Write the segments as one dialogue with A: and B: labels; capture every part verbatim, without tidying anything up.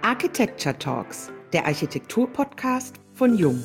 A: Architecture Talks, der Architektur-Podcast von Jung.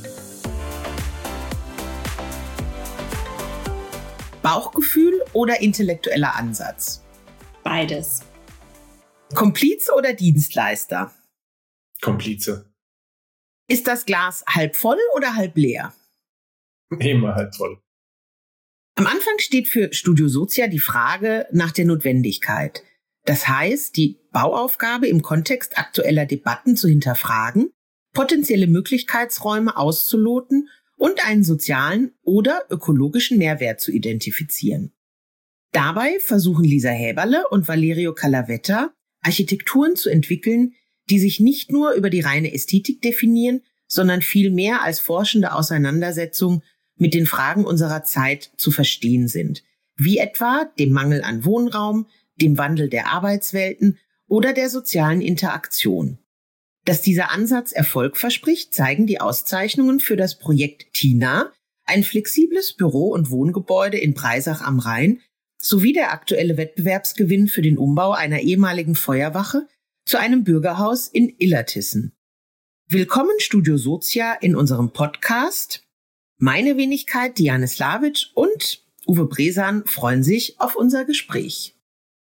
B: Bauchgefühl oder intellektueller Ansatz?
C: Beides.
B: Komplize oder Dienstleister?
D: Komplize.
B: Ist das Glas halb voll oder halb leer?
D: Immer halb voll.
B: Am Anfang steht für Studio Socia die Frage nach der Notwendigkeit. Das heißt, die Bauaufgabe im Kontext aktueller Debatten zu hinterfragen, potenzielle Möglichkeitsräume auszuloten und einen sozialen oder ökologischen Mehrwert zu identifizieren. Dabei versuchen Lisa Häberle und Valerio Calavetta, Architekturen zu entwickeln, die sich nicht nur über die reine Ästhetik definieren, sondern vielmehr als forschende Auseinandersetzung mit den Fragen unserer Zeit zu verstehen sind, wie etwa dem Mangel an Wohnraum, dem Wandel der Arbeitswelten oder der sozialen Interaktion. Dass dieser Ansatz Erfolg verspricht, zeigen die Auszeichnungen für das Projekt Tina, ein flexibles Büro- und Wohngebäude in Breisach am Rhein, sowie der aktuelle Wettbewerbsgewinn für den Umbau einer ehemaligen Feuerwache zu einem Bürgerhaus in Illertissen. Willkommen Studio Socia in unserem Podcast. Meine Wenigkeit Diane Slavic und Uwe Bresan freuen sich auf unser Gespräch.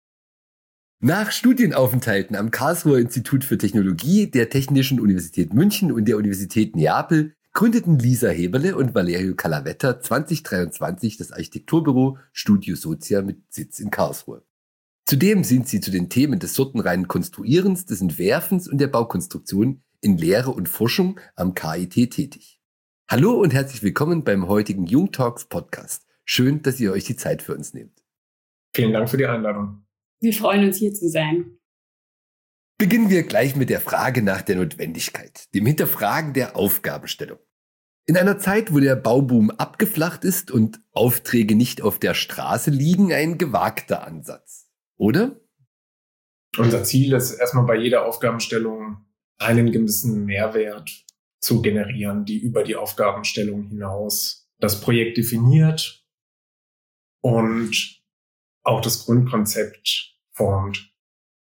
E: Nach Studienaufenthalten am Karlsruher Institut für Technologie, der Technischen Universität München und der Universität Neapel gründeten Lisa Häberle und Valerio Calavetta zwanzig dreiundzwanzig das Architekturbüro Studio Socia mit Sitz in Karlsruhe. Zudem sind sie zu den Themen des sortenreinen Konstruierens, des Entwerfens und der Baukonstruktion in Lehre und Forschung am K I T tätig. Hallo und herzlich willkommen beim heutigen Jung Talks Podcast. Schön, dass ihr euch die Zeit für uns nehmt.
D: Vielen Dank für die Einladung.
C: Wir freuen uns, hier zu sein.
E: Beginnen wir gleich mit der Frage nach der Notwendigkeit, dem Hinterfragen der Aufgabenstellung. In einer Zeit, wo der Bauboom abgeflacht ist und Aufträge nicht auf der Straße liegen, ein gewagter Ansatz, oder?
D: Unser Ziel ist erstmal bei jeder Aufgabenstellung einen gewissen Mehrwert zu generieren, die über die Aufgabenstellung hinaus das Projekt definiert und auch das Grundkonzept formt.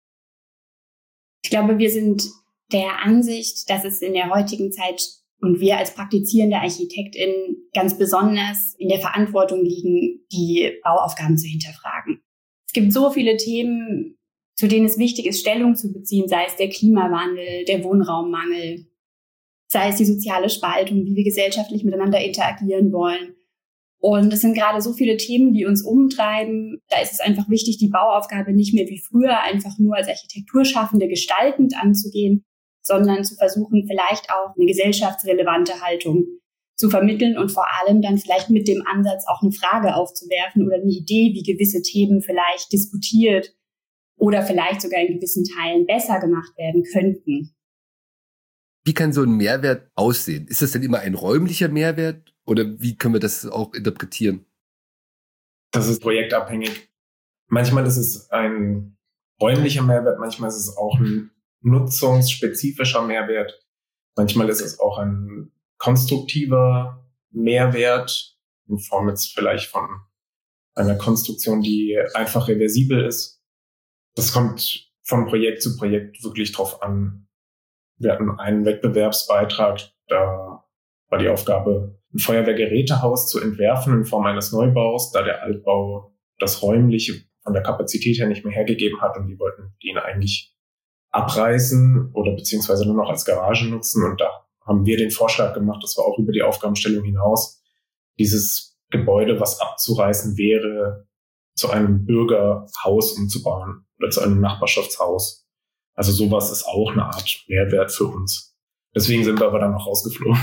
C: Ich glaube, wir sind der Ansicht, dass es in der heutigen Zeit und wir als praktizierende ArchitektInnen ganz besonders in der Verantwortung liegen, die Bauaufgaben zu hinterfragen. Es gibt so viele Themen, zu denen es wichtig ist, Stellung zu beziehen, sei es der Klimawandel, der Wohnraummangel, sei es die soziale Spaltung, wie wir gesellschaftlich miteinander interagieren wollen. Und es sind gerade so viele Themen, die uns umtreiben. Da ist es einfach wichtig, die Bauaufgabe nicht mehr wie früher einfach nur als Architekturschaffende gestaltend anzugehen, sondern zu versuchen, vielleicht auch eine gesellschaftsrelevante Haltung zu vermitteln und vor allem dann vielleicht mit dem Ansatz auch eine Frage aufzuwerfen oder eine Idee, wie gewisse Themen vielleicht diskutiert oder vielleicht sogar in gewissen Teilen besser gemacht werden könnten.
E: Wie kann so ein Mehrwert aussehen? Ist das denn immer ein räumlicher Mehrwert oder wie können wir das auch interpretieren?
D: Das ist projektabhängig. Manchmal ist es ein räumlicher Mehrwert, manchmal ist es auch ein nutzungsspezifischer Mehrwert. Manchmal ist es auch ein konstruktiver Mehrwert in Form jetzt vielleicht von einer Konstruktion, die einfach reversibel ist. Das kommt von Projekt zu Projekt wirklich drauf an. Wir hatten einen Wettbewerbsbeitrag, da war die Aufgabe, ein Feuerwehrgerätehaus zu entwerfen in Form eines Neubaus, da der Altbau das Räumliche von der Kapazität her nicht mehr hergegeben hat und die wollten ihn eigentlich abreißen oder beziehungsweise nur noch als Garage nutzen. Und da haben wir den Vorschlag gemacht, das war auch über die Aufgabenstellung hinaus, dieses Gebäude, was abzureißen wäre, zu einem Bürgerhaus umzubauen oder zu einem Nachbarschaftshaus. Also sowas ist auch eine Art Mehrwert für uns. Deswegen sind wir aber dann noch rausgeflogen.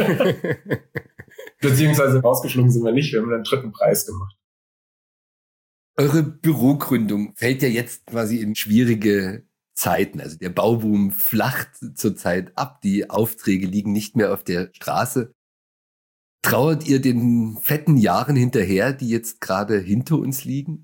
D: Beziehungsweise rausgeflogen sind wir nicht, wir haben einen dritten Preis gemacht.
E: Eure Bürogründung fällt ja jetzt quasi in schwierige Zeiten. Also der Bauboom flacht zurzeit ab, die Aufträge liegen nicht mehr auf der Straße. Trauert ihr den fetten Jahren hinterher, die jetzt gerade hinter uns liegen?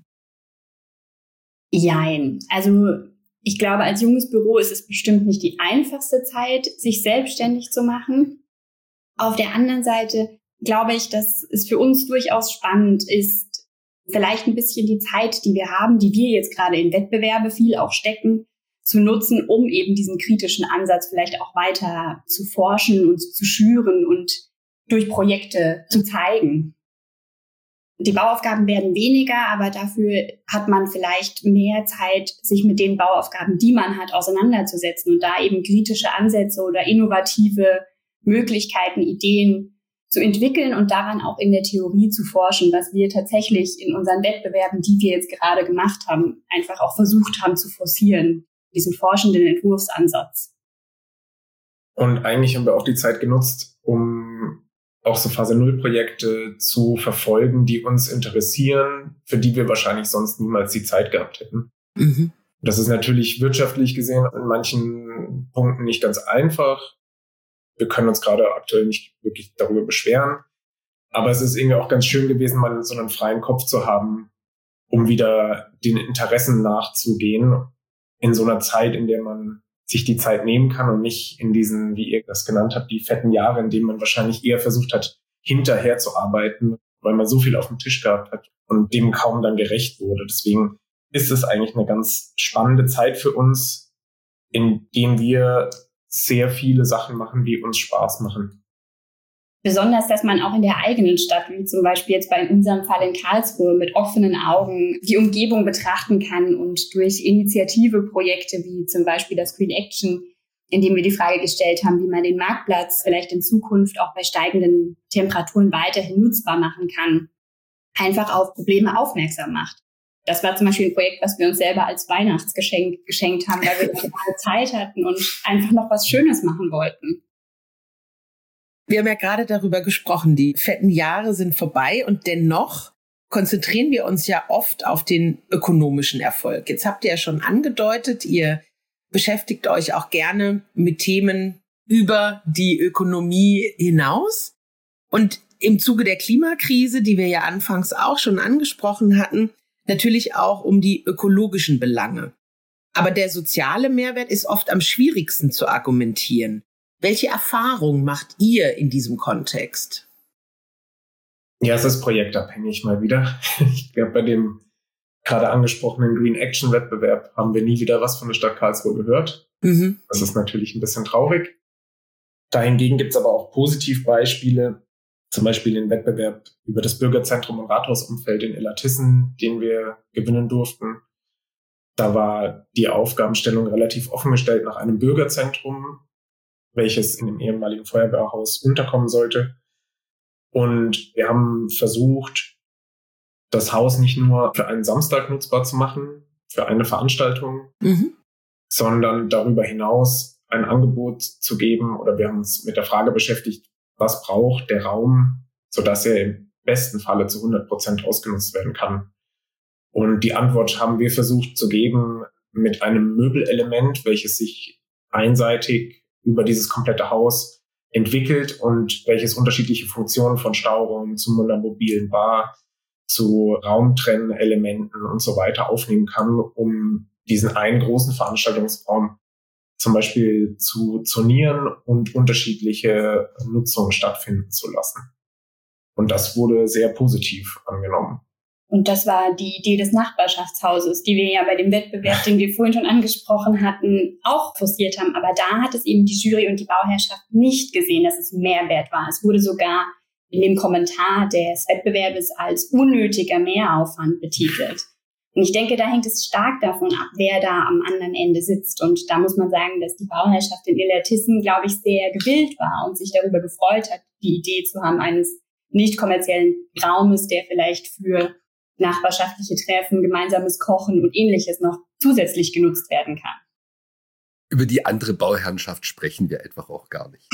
C: Jein. Also ich glaube, als junges Büro ist es bestimmt nicht die einfachste Zeit, sich selbstständig zu machen. Auf der anderen Seite glaube ich, dass es für uns durchaus spannend ist, vielleicht ein bisschen die Zeit, die wir haben, die wir jetzt gerade in Wettbewerbe viel auch stecken, zu nutzen, um eben diesen kritischen Ansatz vielleicht auch weiter zu forschen und zu schüren und durch Projekte zu zeigen. Die Bauaufgaben werden weniger, aber dafür hat man vielleicht mehr Zeit, sich mit den Bauaufgaben, die man hat, auseinanderzusetzen und da eben kritische Ansätze oder innovative Möglichkeiten, Ideen zu entwickeln und daran auch in der Theorie zu forschen, was wir tatsächlich in unseren Wettbewerben, die wir jetzt gerade gemacht haben, einfach auch versucht haben zu forcieren, diesen forschenden Entwurfsansatz.
D: Und eigentlich haben wir auch die Zeit genutzt, um auch so Phase null Projekte zu verfolgen, die uns interessieren, für die wir wahrscheinlich sonst niemals die Zeit gehabt hätten. Mhm. Das ist natürlich wirtschaftlich gesehen in manchen Punkten nicht ganz einfach. Wir können uns gerade aktuell nicht wirklich darüber beschweren. Aber es ist irgendwie auch ganz schön gewesen, mal so einen freien Kopf zu haben, um wieder den Interessen nachzugehen in so einer Zeit, in der man sich die Zeit nehmen kann und nicht in diesen, wie ihr das genannt habt, die fetten Jahre, in denen man wahrscheinlich eher versucht hat, hinterher zu arbeiten, weil man so viel auf dem Tisch gehabt hat und dem kaum dann gerecht wurde. Deswegen ist es eigentlich eine ganz spannende Zeit für uns, in denen wir sehr viele Sachen machen, die uns Spaß machen.
C: Besonders, dass man auch in der eigenen Stadt, wie zum Beispiel jetzt bei unserem Fall in Karlsruhe, mit offenen Augen die Umgebung betrachten kann und durch Initiative-Projekte wie zum Beispiel das Green Action, in dem wir die Frage gestellt haben, wie man den Marktplatz vielleicht in Zukunft auch bei steigenden Temperaturen weiterhin nutzbar machen kann, einfach auf Probleme aufmerksam macht. Das war zum Beispiel ein Projekt, was wir uns selber als Weihnachtsgeschenk geschenkt haben, weil wir gerade Zeit hatten und einfach noch was Schönes machen wollten.
B: Wir haben ja gerade darüber gesprochen, die fetten Jahre sind vorbei und dennoch konzentrieren wir uns ja oft auf den ökonomischen Erfolg. Jetzt habt ihr ja schon angedeutet, ihr beschäftigt euch auch gerne mit Themen über die Ökonomie hinaus. Und im Zuge der Klimakrise, die wir ja anfangs auch schon angesprochen hatten, natürlich auch um die ökologischen Belange. Aber der soziale Mehrwert ist oft am schwierigsten zu argumentieren. Welche Erfahrungen macht ihr in diesem Kontext?
D: Ja, es ist projektabhängig mal wieder. Ich glaube, bei dem gerade angesprochenen Green Action Wettbewerb haben wir nie wieder was von der Stadt Karlsruhe gehört. Mhm. Das ist natürlich ein bisschen traurig. Dahingegen gibt es aber auch Positivbeispiele, zum Beispiel den Wettbewerb über das Bürgerzentrum und Rathausumfeld in Illertissen, den wir gewinnen durften. Da war die Aufgabenstellung relativ offen gestellt nach einem Bürgerzentrum, welches in dem ehemaligen Feuerwehrhaus unterkommen sollte. Und wir haben versucht, das Haus nicht nur für einen Samstag nutzbar zu machen, für eine Veranstaltung, mhm. sondern darüber hinaus ein Angebot zu geben. Oder wir haben uns mit der Frage beschäftigt, was braucht der Raum, sodass er im besten Falle zu hundert Prozent ausgenutzt werden kann. Und die Antwort haben wir versucht zu geben mit einem Möbelelement, welches sich einseitig über dieses komplette Haus entwickelt und welches unterschiedliche Funktionen von Stauraum zu einer mobilen Bar, zu Raumtrennelementen und so weiter aufnehmen kann, um diesen einen großen Veranstaltungsraum zum Beispiel zu zonieren und unterschiedliche Nutzungen stattfinden zu lassen. Und das wurde sehr positiv angenommen.
C: Und das war die Idee des Nachbarschaftshauses, die wir ja bei dem Wettbewerb, den wir vorhin schon angesprochen hatten, auch forciert haben. Aber da hat es eben die Jury und die Bauherrschaft nicht gesehen, dass es Mehrwert war. Es wurde sogar in dem Kommentar des Wettbewerbes als unnötiger Mehraufwand betitelt. Und ich denke, da hängt es stark davon ab, wer da am anderen Ende sitzt. Und da muss man sagen, dass die Bauherrschaft in Illertissen, glaube ich, sehr gewillt war und sich darüber gefreut hat, die Idee zu haben eines nicht kommerziellen Raumes, der vielleicht für nachbarschaftliche Treffen, gemeinsames Kochen und Ähnliches noch zusätzlich genutzt werden kann.
E: Über die andere Bauherrschaft sprechen wir einfach auch gar nicht.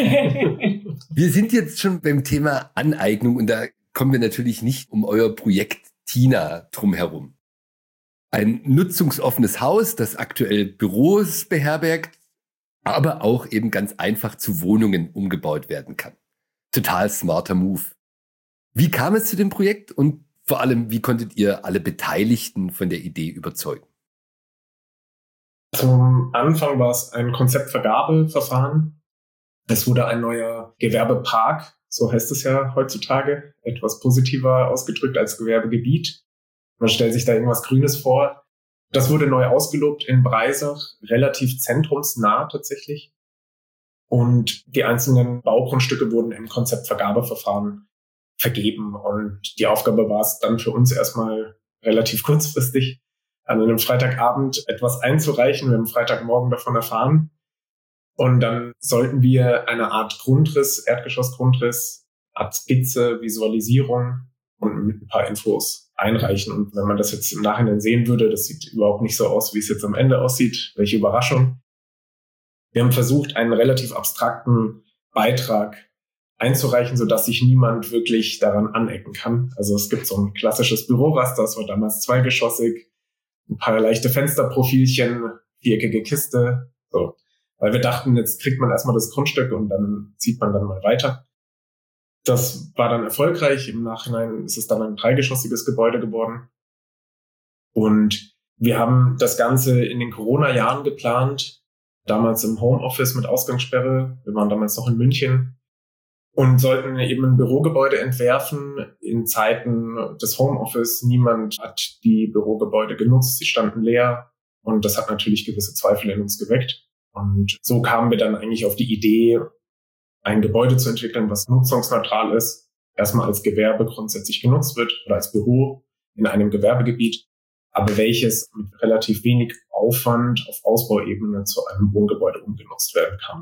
E: Wir sind jetzt schon beim Thema Aneignung und da kommen wir natürlich nicht um euer Projekt Tina drumherum. Ein nutzungsoffenes Haus, das aktuell Büros beherbergt, aber auch eben ganz einfach zu Wohnungen umgebaut werden kann. Total smarter Move. Wie kam es zu dem Projekt und vor allem, wie konntet ihr alle Beteiligten von der Idee überzeugen?
D: Zum Anfang war es ein Konzeptvergabeverfahren. Es wurde ein neuer Gewerbepark, so heißt es ja heutzutage, etwas positiver ausgedrückt als Gewerbegebiet. Man stellt sich da irgendwas Grünes vor. Das wurde neu ausgelobt in Breisach, relativ zentrumsnah tatsächlich. Und die einzelnen Baugrundstücke wurden im Konzeptvergabeverfahren vergeben. Und die Aufgabe war es dann für uns erstmal relativ kurzfristig, an einem Freitagabend etwas einzureichen. Wir haben Freitagmorgen davon erfahren. Und dann sollten wir eine Art Grundriss, Erdgeschossgrundriss, Art Skizze, Visualisierung und mit ein paar Infos einreichen. Und wenn man das jetzt im Nachhinein sehen würde, das sieht überhaupt nicht so aus, wie es jetzt am Ende aussieht. Welche Überraschung. Wir haben versucht, einen relativ abstrakten Beitrag einzureichen, sodass sich niemand wirklich daran anecken kann. Also es gibt so ein klassisches Büroraster, das war damals zweigeschossig, ein paar leichte Fensterprofilchen, viereckige Kiste, so. Weil wir dachten, jetzt kriegt man erstmal das Grundstück und dann zieht man dann mal weiter. Das war dann erfolgreich. Im Nachhinein ist es dann ein dreigeschossiges Gebäude geworden. Und wir haben das Ganze in den Corona-Jahren geplant, damals im Homeoffice mit Ausgangssperre. Wir waren damals noch in München und sollten eben ein Bürogebäude entwerfen in Zeiten des Homeoffice. Niemand hat die Bürogebäude genutzt, sie standen leer und das hat natürlich gewisse Zweifel in uns geweckt. Und so kamen wir dann eigentlich auf die Idee, ein Gebäude zu entwickeln, was nutzungsneutral ist, erstmal als Gewerbe grundsätzlich genutzt wird oder als Büro in einem Gewerbegebiet, aber welches mit relativ wenig Aufwand auf Ausbauebene zu einem Wohngebäude umgenutzt werden kann.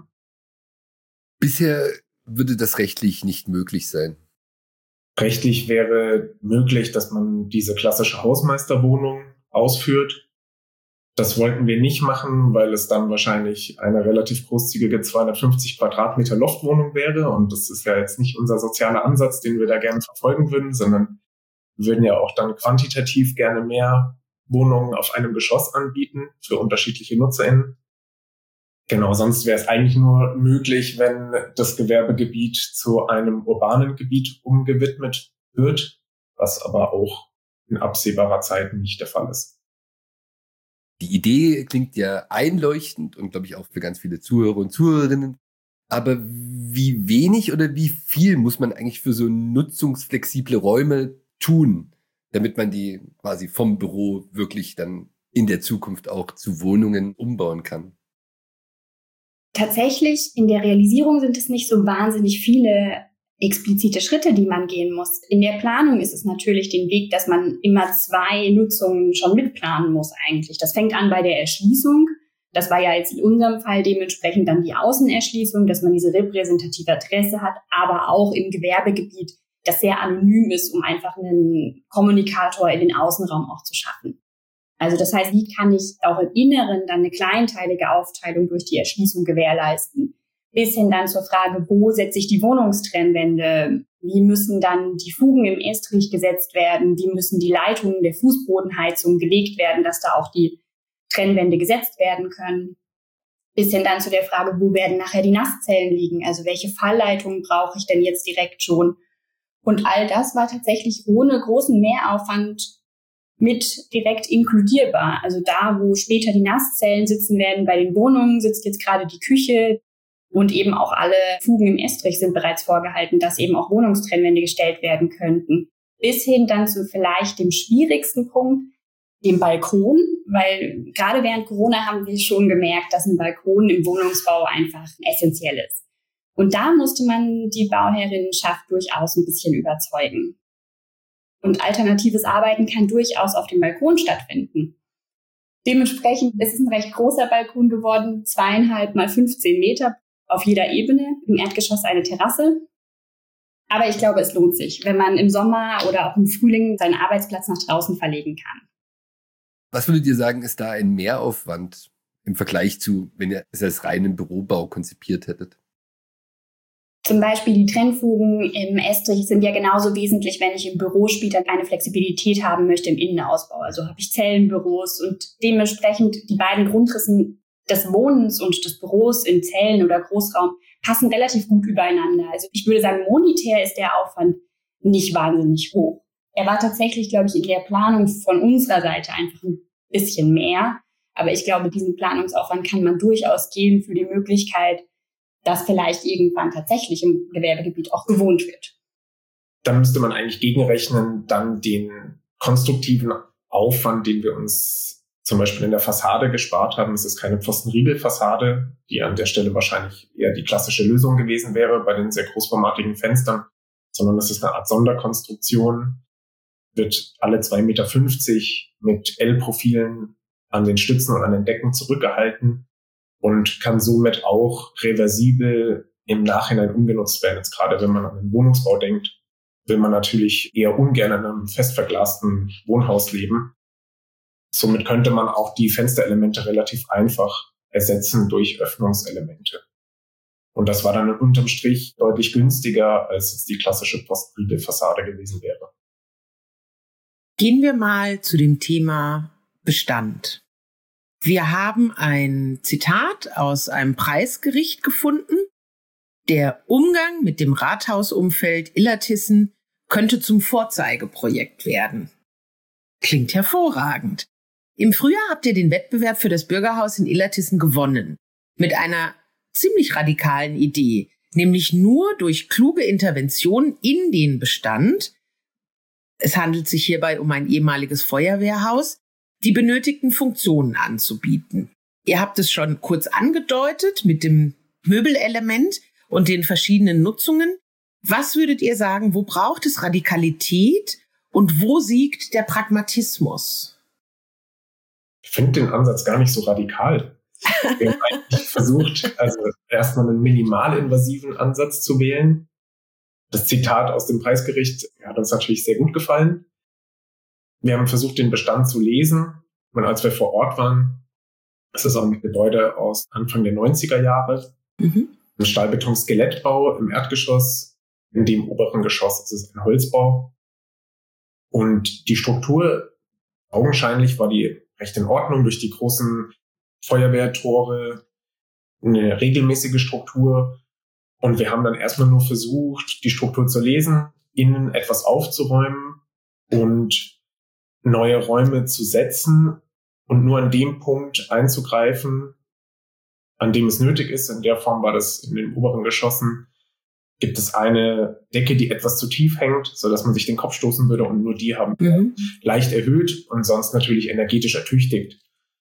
E: Bisher würde das rechtlich nicht möglich sein.
D: Rechtlich wäre möglich, dass man diese klassische Hausmeisterwohnung ausführt. Das wollten wir nicht machen, weil es dann wahrscheinlich eine relativ großzügige zweihundertfünfzig Quadratmeter Loftwohnung wäre. Und das ist ja jetzt nicht unser sozialer Ansatz, den wir da gerne verfolgen würden, sondern wir würden ja auch dann quantitativ gerne mehr Wohnungen auf einem Geschoss anbieten für unterschiedliche NutzerInnen. Genau, sonst wäre es eigentlich nur möglich, wenn das Gewerbegebiet zu einem urbanen Gebiet umgewidmet wird, was aber auch in absehbarer Zeit nicht der Fall ist.
E: Die Idee klingt ja einleuchtend und, glaube ich, auch für ganz viele Zuhörer und Zuhörerinnen. Aber wie wenig oder wie viel muss man eigentlich für so nutzungsflexible Räume tun, damit man die quasi vom Büro wirklich dann in der Zukunft auch zu Wohnungen umbauen kann?
C: Tatsächlich, in der Realisierung sind es nicht so wahnsinnig viele explizite Schritte, die man gehen muss. In der Planung ist es natürlich den Weg, dass man immer zwei Nutzungen schon mitplanen muss eigentlich. Das fängt an bei der Erschließung. Das war ja jetzt in unserem Fall dementsprechend dann die Außenerschließung, dass man diese repräsentative Adresse hat, aber auch im Gewerbegebiet, das sehr anonym ist, um einfach einen Kommunikator in den Außenraum auch zu schaffen. Also das heißt, wie kann ich auch im Inneren dann eine kleinteilige Aufteilung durch die Erschließung gewährleisten? Bis hin dann zur Frage, wo setze ich die Wohnungstrennwände? Wie müssen dann die Fugen im Estrich gesetzt werden? Wie müssen die Leitungen der Fußbodenheizung gelegt werden, dass da auch die Trennwände gesetzt werden können? Bis hin dann zu der Frage, wo werden nachher die Nasszellen liegen? Also welche Fallleitungen brauche ich denn jetzt direkt schon? Und all das war tatsächlich ohne großen Mehraufwand mit direkt inkludierbar. Also da, wo später die Nasszellen sitzen werden, bei den Wohnungen sitzt jetzt gerade die Küche. Und eben auch alle Fugen im Estrich sind bereits vorgehalten, dass eben auch Wohnungstrennwände gestellt werden könnten. Bis hin dann zu vielleicht dem schwierigsten Punkt, dem Balkon. Weil gerade während Corona haben wir schon gemerkt, dass ein Balkon im Wohnungsbau einfach essentiell ist. Und da musste man die Bauherrinnenschaft durchaus ein bisschen überzeugen. Und alternatives Arbeiten kann durchaus auf dem Balkon stattfinden. Dementsprechend ist es ein recht großer Balkon geworden, zweieinhalb mal fünfzehn Meter. Auf jeder Ebene, im Erdgeschoss eine Terrasse. Aber ich glaube, es lohnt sich, wenn man im Sommer oder auch im Frühling seinen Arbeitsplatz nach draußen verlegen kann.
E: Was würdet ihr sagen, ist da ein Mehraufwand im Vergleich zu, wenn ihr es als reinen Bürobau konzipiert hättet?
C: Zum Beispiel die Trennfugen im Estrich sind ja genauso wesentlich, wenn ich im Büro später eine Flexibilität haben möchte im Innenausbau. Also habe ich Zellenbüros und dementsprechend die beiden Grundrissen des Wohnens und des Büros in Zellen oder Großraum passen relativ gut übereinander. Also ich würde sagen, monetär ist der Aufwand nicht wahnsinnig hoch. Er war tatsächlich, glaube ich, in der Planung von unserer Seite einfach ein bisschen mehr. Aber ich glaube, diesen Planungsaufwand kann man durchaus gehen für die Möglichkeit, dass vielleicht irgendwann tatsächlich im Gewerbegebiet auch gewohnt wird.
D: Dann müsste man eigentlich gegenrechnen, dann den konstruktiven Aufwand, den wir uns zum Beispiel in der Fassade gespart haben. Es ist keine Pfostenriegelfassade, die an der Stelle wahrscheinlich eher die klassische Lösung gewesen wäre bei den sehr großformatigen Fenstern, sondern es ist eine Art Sonderkonstruktion, wird alle zwei Meter fünfzig mit L-Profilen an den Stützen und an den Decken zurückgehalten und kann somit auch reversibel im Nachhinein umgenutzt werden. Jetzt gerade wenn man an den Wohnungsbau denkt, will man natürlich eher ungern in einem fest verglasten Wohnhaus leben. Somit könnte man auch die Fensterelemente relativ einfach ersetzen durch Öffnungselemente. Und das war dann unterm Strich deutlich günstiger, als es die klassische Pfostenriegelfassade gewesen wäre.
B: Gehen wir mal zu dem Thema Bestand. Wir haben ein Zitat aus einem Preisgericht gefunden. Der Umgang mit dem Rathausumfeld Illertissen könnte zum Vorzeigeprojekt werden. Klingt hervorragend. Im Frühjahr habt ihr den Wettbewerb für das Bürgerhaus in Illertissen gewonnen. Mit einer ziemlich radikalen Idee, nämlich nur durch kluge Intervention in den Bestand, es handelt sich hierbei um ein ehemaliges Feuerwehrhaus, die benötigten Funktionen anzubieten. Ihr habt es schon kurz angedeutet mit dem Möbelelement und den verschiedenen Nutzungen. Was würdet ihr sagen, wo braucht es Radikalität und wo siegt der Pragmatismus?
D: Ich finde den Ansatz gar nicht so radikal. Wir haben eigentlich versucht, also erstmal einen minimalinvasiven Ansatz zu wählen. Das Zitat aus dem Preisgericht hat uns natürlich sehr gut gefallen. Wir haben versucht, den Bestand zu lesen. Und als wir vor Ort waren, das ist auch ein Gebäude aus Anfang der neunziger Jahre. Mhm. Ein Stahlbeton-Skelettbau im Erdgeschoss. In dem oberen Geschoss ist es ein Holzbau. Und die Struktur, augenscheinlich war die recht in Ordnung durch die großen Feuerwehrtore, eine regelmäßige Struktur. Und wir haben dann erstmal nur versucht, die Struktur zu lesen, innen etwas aufzuräumen und neue Räume zu setzen und nur an dem Punkt einzugreifen, an dem es nötig ist. In der Form war das in den oberen Geschossen. Gibt es eine Decke, die etwas zu tief hängt, sodass man sich den Kopf stoßen würde, und nur die haben wir mhm. leicht erhöht und sonst natürlich energetisch ertüchtigt.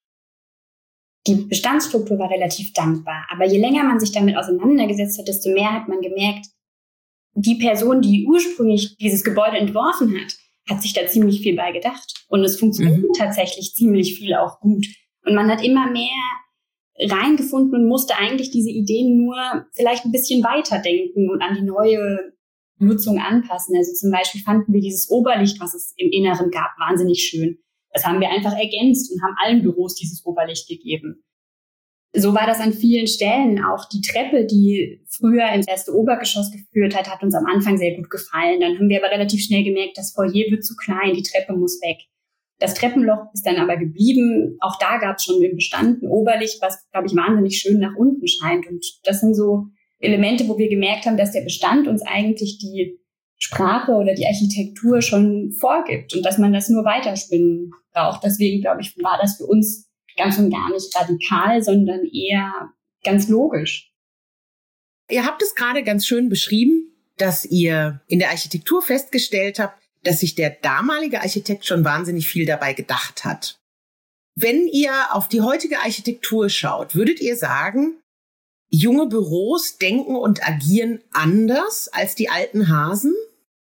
C: Die Bestandsstruktur war relativ dankbar, aber je länger man sich damit auseinandergesetzt hat, desto mehr hat man gemerkt, die Person, die ursprünglich dieses Gebäude entworfen hat, hat sich da ziemlich viel bei gedacht. Und es funktioniert mhm. tatsächlich ziemlich viel auch gut. Und man hat immer mehr reingefunden und musste eigentlich diese Ideen nur vielleicht ein bisschen weiterdenken und an die neue Nutzung anpassen. Also zum Beispiel fanden wir dieses Oberlicht, was es im Inneren gab, wahnsinnig schön. Das haben wir einfach ergänzt und haben allen Büros dieses Oberlicht gegeben. So war das an vielen Stellen. Auch die Treppe, die früher ins erste Obergeschoss geführt hat, hat uns am Anfang sehr gut gefallen. Dann haben wir aber relativ schnell gemerkt, das Foyer wird zu klein, die Treppe muss weg. Das Treppenloch ist dann aber geblieben. Auch da gab es schon im Bestand ein Oberlicht, was, glaube ich, wahnsinnig schön nach unten scheint. Und das sind so Elemente, wo wir gemerkt haben, dass der Bestand uns eigentlich die Sprache oder die Architektur schon vorgibt und dass man das nur weiterspinnen braucht. Deswegen, glaube ich, war das für uns ganz und gar nicht radikal, sondern eher ganz logisch.
B: Ihr habt es gerade ganz schön beschrieben, dass ihr in der Architektur festgestellt habt, dass sich der damalige Architekt schon wahnsinnig viel dabei gedacht hat. Wenn ihr auf die heutige Architektur schaut, würdet ihr sagen, junge Büros denken und agieren anders als die alten Hasen?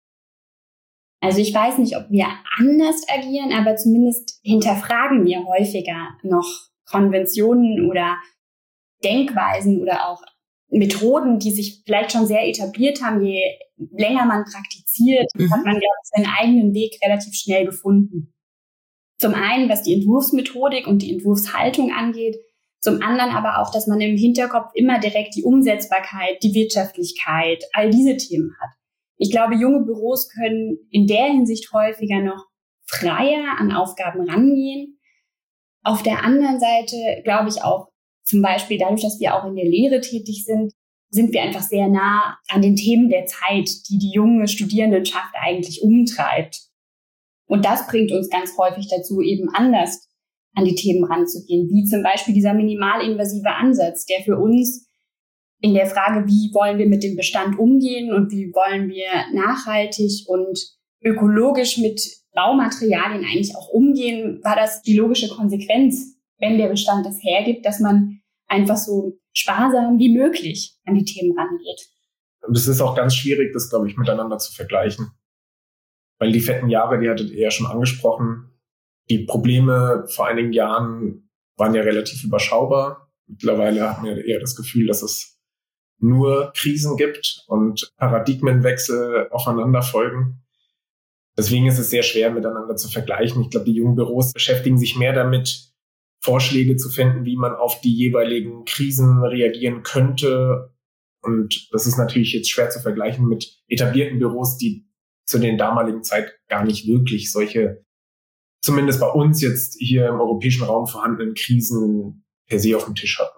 C: Also ich weiß nicht, ob wir anders agieren, aber zumindest hinterfragen wir häufiger noch Konventionen oder Denkweisen oder auch Methoden, die sich vielleicht schon sehr etabliert haben. Je länger man praktiziert, mhm. hat man, glaube ich, seinen eigenen Weg relativ schnell gefunden. Zum einen, was die Entwurfsmethodik und die Entwurfshaltung angeht, zum anderen aber auch, dass man im Hinterkopf immer direkt die Umsetzbarkeit, die Wirtschaftlichkeit, all diese Themen hat. Ich glaube, junge Büros können in der Hinsicht häufiger noch freier an Aufgaben rangehen. Auf der anderen Seite glaube ich auch, zum Beispiel dadurch, dass wir auch in der Lehre tätig sind, sind wir einfach sehr nah an den Themen der Zeit, die die junge Studierendenschaft eigentlich umtreibt. Und das bringt uns ganz häufig dazu, eben anders an die Themen ranzugehen, wie zum Beispiel dieser minimalinvasive Ansatz, der für uns in der Frage, wie wollen wir mit dem Bestand umgehen und wie wollen wir nachhaltig und ökologisch mit Baumaterialien eigentlich auch umgehen, war das die logische Konsequenz, wenn der Bestand das hergibt, dass man einfach so sparsam wie möglich an die Themen rangeht.
D: Und es ist auch ganz schwierig, das, glaube ich, miteinander zu vergleichen. Weil die fetten Jahre, die hattet ihr ja schon angesprochen, die Probleme vor einigen Jahren waren ja relativ überschaubar. Mittlerweile hat man eher das Gefühl, dass es nur Krisen gibt und Paradigmenwechsel aufeinander folgen. Deswegen ist es sehr schwer, miteinander zu vergleichen. Ich glaube, die jungen Büros beschäftigen sich mehr damit, Vorschläge zu finden, wie man auf die jeweiligen Krisen reagieren könnte. Und das ist natürlich jetzt schwer zu vergleichen mit etablierten Büros, die zu den damaligen Zeit gar nicht wirklich solche, zumindest bei uns jetzt hier im europäischen Raum vorhandenen Krisen per se auf dem Tisch hatten.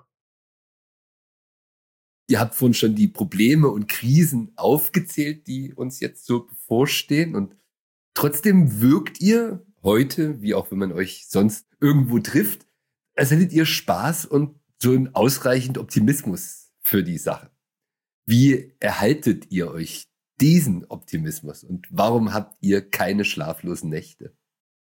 E: Ihr habt vorhin schon die Probleme und Krisen aufgezählt, die uns jetzt so bevorstehen. Und trotzdem wirkt ihr heute, wie auch wenn man euch sonst irgendwo trifft, als hättet ihr Spaß und so einen ausreichend Optimismus für die Sache. Wie erhaltet ihr euch diesen Optimismus und warum habt ihr keine schlaflosen Nächte?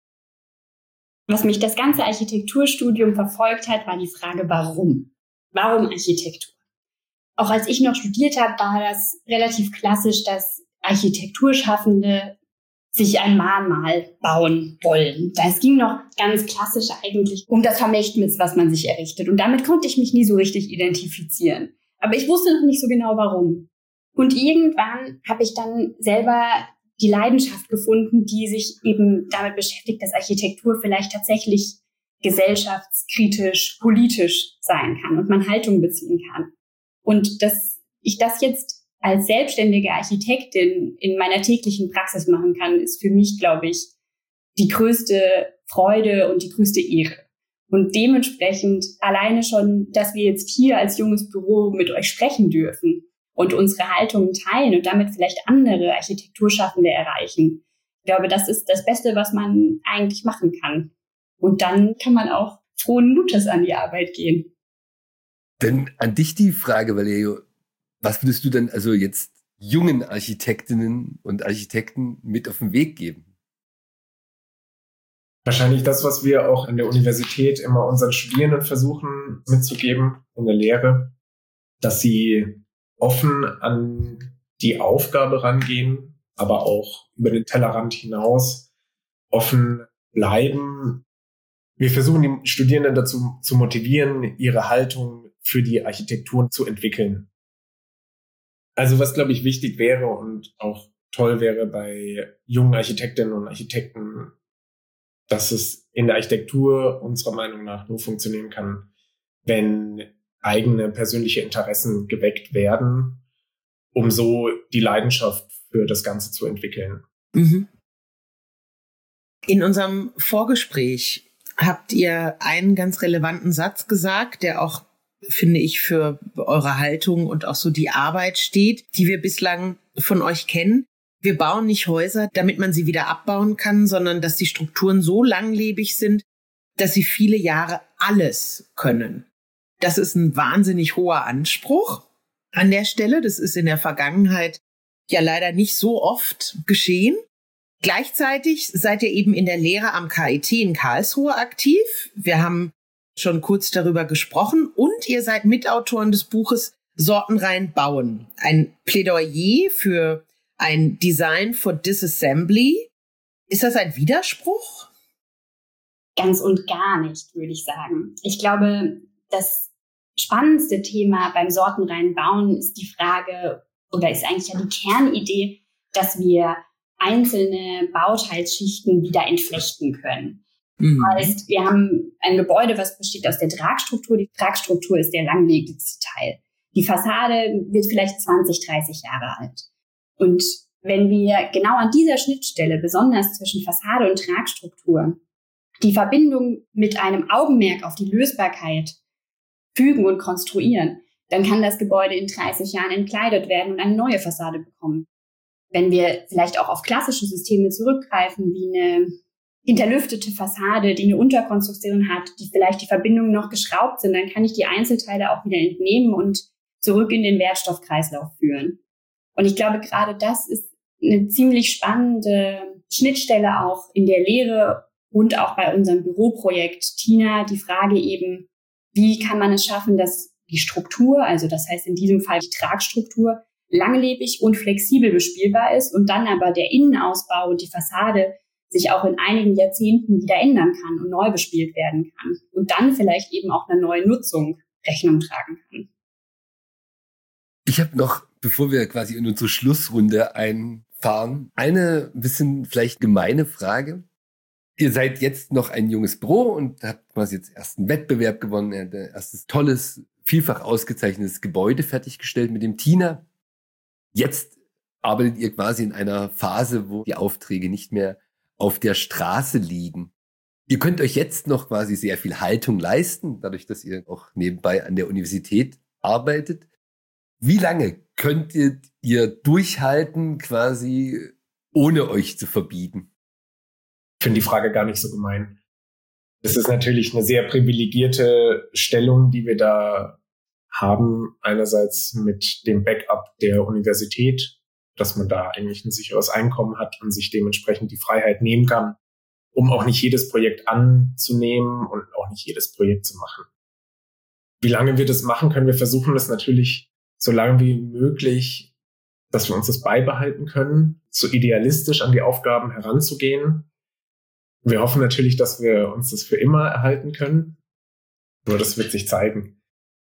C: Was mich das ganze Architekturstudium verfolgt hat, war die Frage, warum? Warum Architektur? Auch als ich noch studiert habe, war das relativ klassisch, dass Architekturschaffende sich ein Mahnmal bauen wollen. Es ging noch ganz klassisch eigentlich um das Vermächtnis, was man sich errichtet. Und damit konnte ich mich nie so richtig identifizieren. Aber ich wusste noch nicht so genau, warum. Und irgendwann habe ich dann selber die Leidenschaft gefunden, die sich eben damit beschäftigt, dass Architektur vielleicht tatsächlich gesellschaftskritisch, politisch sein kann und man Haltung beziehen kann. Und dass ich das jetzt als selbstständige Architektin in meiner täglichen Praxis machen kann, ist für mich, glaube ich, die größte Freude und die größte Ehre. Und dementsprechend alleine schon, dass wir jetzt hier als junges Büro mit euch sprechen dürfen und unsere Haltungen teilen und damit vielleicht andere Architekturschaffende erreichen. Ich glaube, das ist das Beste, was man eigentlich machen kann. Und dann kann man auch frohen Mutes an die Arbeit gehen.
E: Denn an dich die Frage, Valerio, was würdest du denn also jetzt jungen Architektinnen und Architekten mit auf den Weg geben?
D: Wahrscheinlich das, was wir auch an der Universität immer unseren Studierenden versuchen mitzugeben in der Lehre, dass sie offen an die Aufgabe rangehen, aber auch über den Tellerrand hinaus offen bleiben. Wir versuchen die Studierenden dazu zu motivieren, ihre Haltung für die Architektur zu entwickeln. Also was, glaube ich, wichtig wäre und auch toll wäre bei jungen Architektinnen und Architekten, dass es in der Architektur unserer Meinung nach nur funktionieren kann, wenn eigene persönliche Interessen geweckt werden, um so die Leidenschaft für das Ganze zu entwickeln.
B: Mhm. In unserem Vorgespräch habt ihr einen ganz relevanten Satz gesagt, der auch, finde ich, für eure Haltung und auch so die Arbeit steht, die wir bislang von euch kennen. Wir bauen nicht Häuser, damit man sie wieder abbauen kann, sondern dass die Strukturen so langlebig sind, dass sie viele Jahre alles können. Das ist ein wahnsinnig hoher Anspruch an der Stelle. Das ist in der Vergangenheit ja leider nicht so oft geschehen. Gleichzeitig seid ihr eben in der Lehre am K I T in Karlsruhe aktiv. Wir haben schon kurz darüber gesprochen und ihr seid Mitautoren des Buches Sortenrein bauen. Ein Plädoyer für ein Design for Disassembly. Ist das ein Widerspruch?
C: Ganz und gar nicht, würde ich sagen. Ich glaube, das spannendste Thema beim Sortenrein bauen ist die Frage, oder ist eigentlich ja die Kernidee, dass wir einzelne Bauteilschichten wieder entflechten können. Mhm. Das heißt, wir haben ein Gebäude, was besteht aus der Tragstruktur. Die Tragstruktur ist der langlebigste Teil. Die Fassade wird vielleicht zwanzig, dreißig Jahre alt. Und wenn wir genau an dieser Schnittstelle, besonders zwischen Fassade und Tragstruktur, die Verbindung mit einem Augenmerk auf die Lösbarkeit fügen und konstruieren, dann kann das Gebäude in dreißig Jahren entkleidet werden und eine neue Fassade bekommen. Wenn wir vielleicht auch auf klassische Systeme zurückgreifen, wie eine hinterlüftete Fassade, die eine Unterkonstruktion hat, die vielleicht die Verbindungen noch geschraubt sind, dann kann ich die Einzelteile auch wieder entnehmen und zurück in den Wertstoffkreislauf führen. Und ich glaube, gerade das ist eine ziemlich spannende Schnittstelle auch in der Lehre und auch bei unserem Büroprojekt Tina die Frage eben, wie kann man es schaffen, dass die Struktur, also das heißt in diesem Fall die Tragstruktur, langlebig und flexibel bespielbar ist und dann aber der Innenausbau und die Fassade sich auch in einigen Jahrzehnten wieder ändern kann und neu bespielt werden kann und dann vielleicht eben auch einer neuen Nutzung Rechnung tragen kann.
E: Ich habe noch, bevor wir quasi in unsere Schlussrunde einfahren, eine bisschen vielleicht gemeine Frage. Ihr seid jetzt noch ein junges Büro und habt quasi jetzt erst einen Wettbewerb gewonnen, ein erstes tolles, vielfach ausgezeichnetes Gebäude fertiggestellt mit dem Tina. Jetzt arbeitet ihr quasi in einer Phase, wo die Aufträge nicht mehr auf der Straße liegen. Ihr könnt euch jetzt noch quasi sehr viel Haltung leisten, dadurch, dass ihr auch nebenbei an der Universität arbeitet. Wie lange könnt ihr, ihr durchhalten, quasi ohne euch zu verbiegen?
D: Ich finde die Frage gar nicht so gemein. Das ist natürlich eine sehr privilegierte Stellung, die wir da haben. Einerseits mit dem Backup der Universität, dass man da eigentlich ein sicheres Einkommen hat und sich dementsprechend die Freiheit nehmen kann, um auch nicht jedes Projekt anzunehmen und auch nicht jedes Projekt zu machen. Wie lange wir das machen können, wir versuchen das natürlich so lange wie möglich, dass wir uns das beibehalten können, so idealistisch an die Aufgaben heranzugehen. Wir hoffen natürlich, dass wir uns das für immer erhalten können. Nur das wird sich zeigen.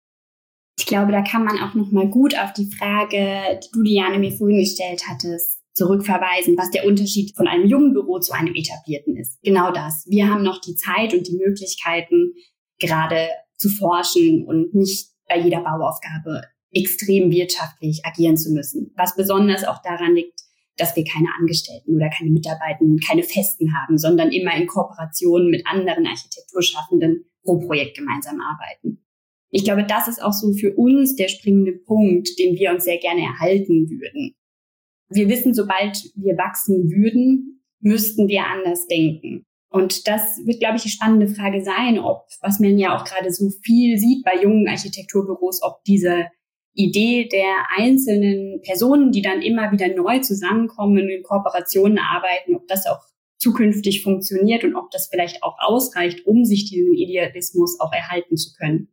C: Ich glaube, da kann man auch noch mal gut auf die Frage, die du, Diane, mir vorhin gestellt hattest, zurückverweisen, was der Unterschied von einem jungen Büro zu einem etablierten ist. Genau das. Wir haben noch die Zeit und die Möglichkeiten, gerade zu forschen und nicht bei jeder Bauaufgabe extrem wirtschaftlich agieren zu müssen. Was besonders auch daran liegt, dass wir keine Angestellten oder keine Mitarbeitenden, keine Festen haben, sondern immer in Kooperation mit anderen Architekturschaffenden pro Projekt gemeinsam arbeiten. Ich glaube, das ist auch so für uns der springende Punkt, den wir uns sehr gerne erhalten würden. Wir wissen, sobald wir wachsen würden, müssten wir anders denken. Und das wird, glaube ich, die spannende Frage sein, ob, was man ja auch gerade so viel sieht bei jungen Architekturbüros, ob diese Idee der einzelnen Personen, die dann immer wieder neu zusammenkommen und in Kooperationen arbeiten, ob das auch zukünftig funktioniert und ob das vielleicht auch ausreicht, um sich diesen Idealismus auch erhalten zu können.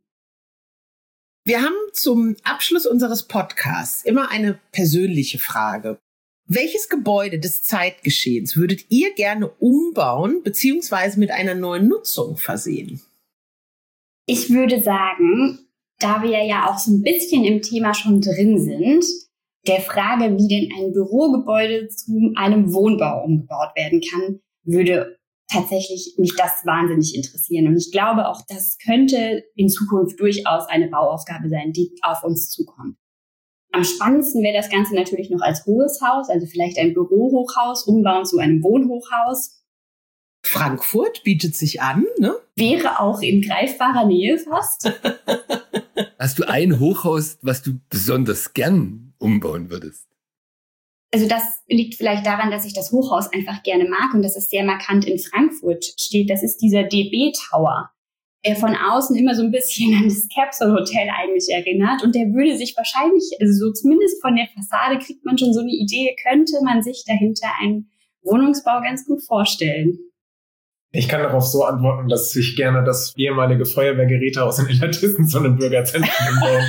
B: Wir haben zum Abschluss unseres Podcasts immer eine persönliche Frage. Welches Gebäude des Zeitgeschehens würdet ihr gerne umbauen bzw. mit einer neuen Nutzung versehen?
C: Ich würde sagen, da wir ja auch so ein bisschen im Thema schon drin sind, der Frage, wie denn ein Bürogebäude zu einem Wohnbau umgebaut werden kann, würde tatsächlich mich das wahnsinnig interessieren. Und ich glaube, auch das könnte in Zukunft durchaus eine Bauaufgabe sein, die auf uns zukommt. Am spannendsten wäre das Ganze natürlich noch als hohes Haus, also vielleicht ein Bürohochhaus umbauen zu einem Wohnhochhaus.
B: Frankfurt bietet sich an, ne?
C: Wäre auch in greifbarer Nähe fast.
E: Hast du ein Hochhaus, was du besonders gern umbauen würdest?
C: Also das liegt vielleicht daran, dass ich das Hochhaus einfach gerne mag und dass es sehr markant in Frankfurt steht. Das ist dieser D B Tower, der von außen immer so ein bisschen an das Capsule Hotel eigentlich erinnert. Und der würde sich wahrscheinlich, also so zumindest von der Fassade kriegt man schon so eine Idee, könnte man sich dahinter einen Wohnungsbau ganz gut vorstellen.
D: Ich kann darauf so antworten, dass ich gerne das ehemalige Feuerwehrgerätehaus in Illertissen zu einem Bürgerzentrum umbauen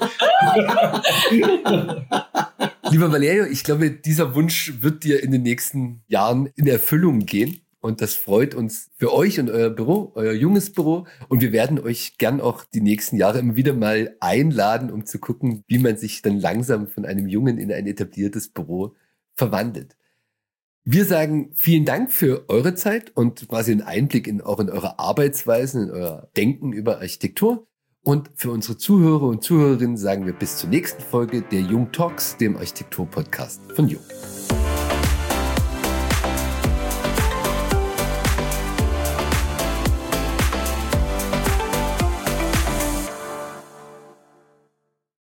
D: würde.
E: Lieber Valerio, ich glaube, dieser Wunsch wird dir in den nächsten Jahren in Erfüllung gehen. Und das freut uns für euch und euer Büro, euer junges Büro. Und wir werden euch gern auch die nächsten Jahre immer wieder mal einladen, um zu gucken, wie man sich dann langsam von einem jungen in ein etabliertes Büro verwandelt. Wir sagen vielen Dank für eure Zeit und quasi einen Einblick in, auch in eure Arbeitsweisen, in euer Denken über Architektur. Und für unsere Zuhörer und Zuhörerinnen sagen wir bis zur nächsten Folge der Jung Talks, dem Architektur-Podcast von Jung.